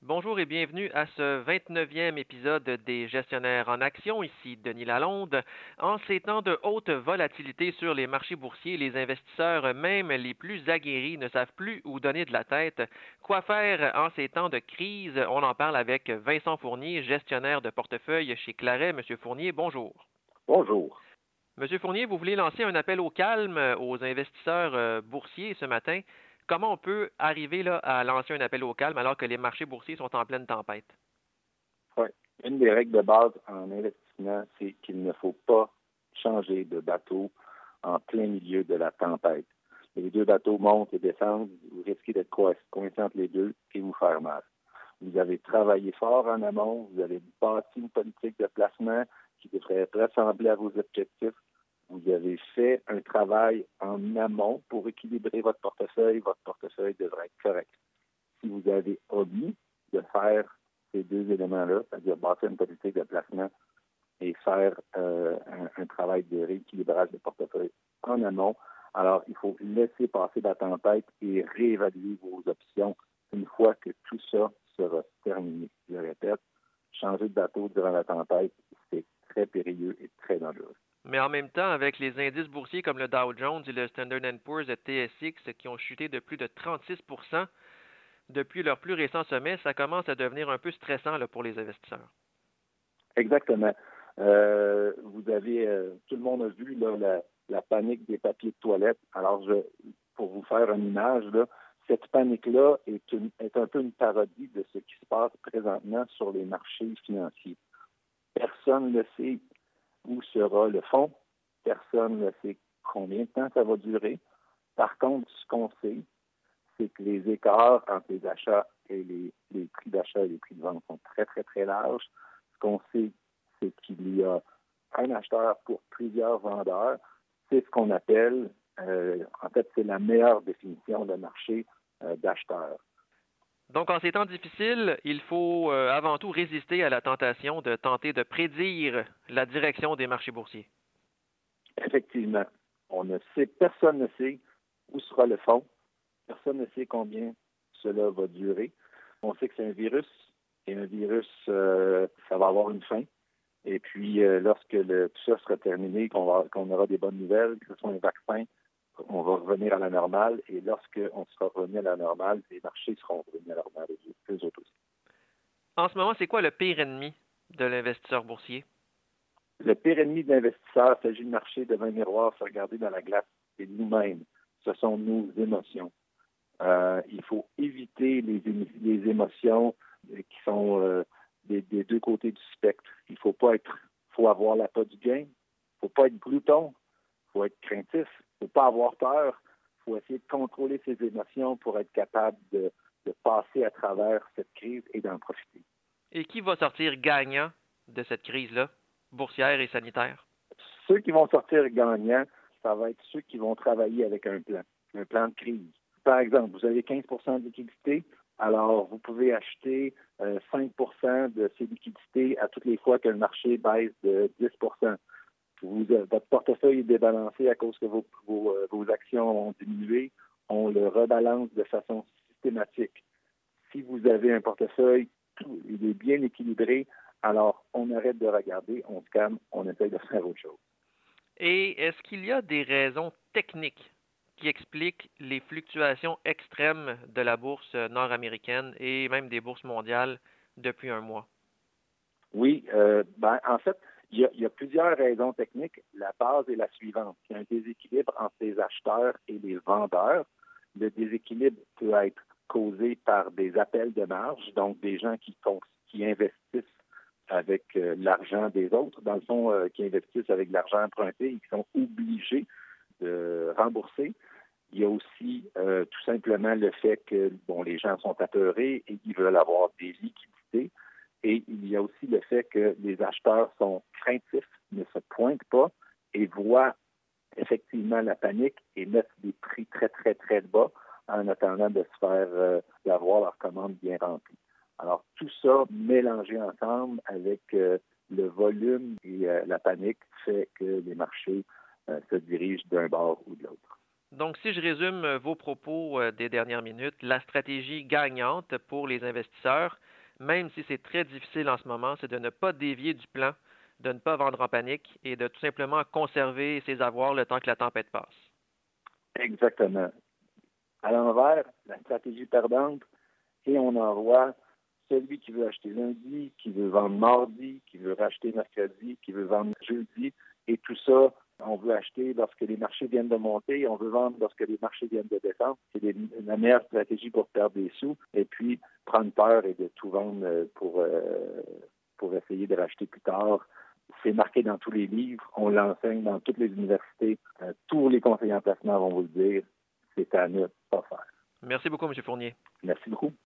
Bonjour et bienvenue à ce 29e épisode des Gestionnaires en action. Ici Denis Lalonde. En ces temps de haute volatilité sur les marchés boursiers, les investisseurs, même les plus aguerris, ne savent plus où donner de la tête. Quoi faire en ces temps de crise? On en parle avec Vincent Fournier, gestionnaire de portefeuille chez Claret. Monsieur Fournier, bonjour. Bonjour. Monsieur Fournier, vous voulez lancer un appel au calme aux investisseurs boursiers ce matin. Comment on peut arriver là, à lancer un appel au calme alors que les marchés boursiers sont en pleine tempête? Ouais. Une des règles de base en investissement, c'est qu'il ne faut pas changer de bateau en plein milieu de la tempête. Les deux bateaux montent et descendent, vous risquez d'être coincé entre les deux et vous faire mal. Vous avez travaillé fort en amont, vous avez bâti une politique de placement qui devrait ressembler à vos objectifs. Vous avez fait un travail en amont pour équilibrer votre portefeuille devrait être correct. Si vous avez omis de faire ces deux éléments-là, c'est-à-dire bâtir une politique de placement et faire un travail de rééquilibrage de portefeuille en amont, alors il faut laisser passer la tempête et réévaluer vos options une fois que tout ça sera terminé. Je le répète, changer de bateau durant la tempête, c'est très périlleux et très dangereux. Mais en même temps, avec les indices boursiers comme le Dow Jones et le Standard Poor's et TSX qui ont chuté de plus de 36 depuis leur plus récent sommet, ça commence à devenir un peu stressant là, pour les investisseurs. Exactement. Vous avez, tout le monde a vu là, la panique des papiers de toilette. Alors, pour vous faire une image, là, cette panique-là est un peu une parodie de ce qui se passe présentement sur les marchés financiers. Personne ne sait où sera le fond. Personne ne sait combien de temps ça va durer. Par contre, ce qu'on sait, c'est que les écarts entre les achats et les prix d'achat et les prix de vente sont très, très, très larges. Ce qu'on sait, c'est qu'il y a un acheteur pour plusieurs vendeurs. C'est ce qu'on appelle, en fait, c'est la meilleure définition de marché d'acheteur. Donc, en ces temps difficiles, il faut avant tout résister à la tentation de tenter de prédire la direction des marchés boursiers. Effectivement, personne ne sait où sera le fond. Personne ne sait combien cela va durer. On sait que c'est un virus, et un virus, ça va avoir une fin. Et puis, lorsque tout ça sera terminé, qu'on aura des bonnes nouvelles, que ce soit un vaccin, on va revenir à la normale. Et lorsqu'on sera revenu à la normale, les marchés seront revenus à la normale, eux autres aussi. En ce moment, c'est quoi le pire ennemi de l'investisseur boursier? Le pire ennemi de l'investisseur, il s'agit de marcher devant un miroir, se regarder dans la glace, c'est nous-mêmes. Ce sont nos émotions. Il faut éviter les émotions qui sont des deux côtés du spectre. Faut avoir la pas du gain. Faut pas être glouton. Faut être craintif. Faut pas avoir peur. Faut essayer de contrôler ses émotions pour être capable de passer à travers cette crise et d'en profiter. Et qui va sortir gagnant de cette crise-là, boursière et sanitaire? Ceux qui vont sortir gagnants, ça va être ceux qui vont travailler avec un plan de crise. Par exemple, vous avez 15 de liquidité, alors vous pouvez acheter 5 de ces liquidités à toutes les fois que le marché baisse de 10 votre portefeuille est débalancé à cause que vos actions ont diminué. On le rebalance de façon systématique. Si vous avez un portefeuille, il est bien équilibré, alors on arrête de regarder, on se calme, on essaye de faire autre chose. Et est-ce qu'il y a des raisons techniques qui expliquent les fluctuations extrêmes de la bourse nord-américaine et même des bourses mondiales depuis un mois? Oui, en fait, il y a plusieurs raisons techniques. La base est la suivante. Il y a un déséquilibre entre les acheteurs et les vendeurs. Le déséquilibre peut être causé par des appels de marge, donc des gens qui investissent avec l'argent des autres, dans le fond, qui investissent avec l'argent emprunté et qui sont obligés de rembourser. Il y a aussi tout simplement le fait que les gens sont apeurés et ils veulent avoir des liquidités. Et il y a aussi le fait que les acheteurs sont craintifs, ne se pointent pas et voient effectivement la panique et mettent des prix très, très, très bas en attendant de se faire d'avoir leur commande bien remplie. Alors, tout ça mélangé ensemble avec le volume et la panique fait que les marchés se dirigent d'un bord ou de l'autre. Donc, si je résume vos propos des dernières minutes, la stratégie gagnante pour les investisseurs, même si c'est très difficile en ce moment, c'est de ne pas dévier du plan, de ne pas vendre en panique et de tout simplement conserver ses avoirs le temps que la tempête passe. Exactement. À l'envers, la stratégie perdante, et on envoie celui qui veut acheter lundi, qui veut vendre mardi, qui veut racheter mercredi, qui veut vendre jeudi, et tout ça, on veut acheter lorsque les marchés viennent de monter, on veut vendre lorsque les marchés viennent de descendre. C'est la meilleure stratégie pour perdre des sous, et puis prendre peur et de tout vendre pour essayer de racheter plus tard. C'est marqué dans tous les livres, on l'enseigne dans toutes les universités. Tous les conseillers en placement vont vous le dire, c'est à ne pas faire. Merci beaucoup, M. Fournier. Merci beaucoup.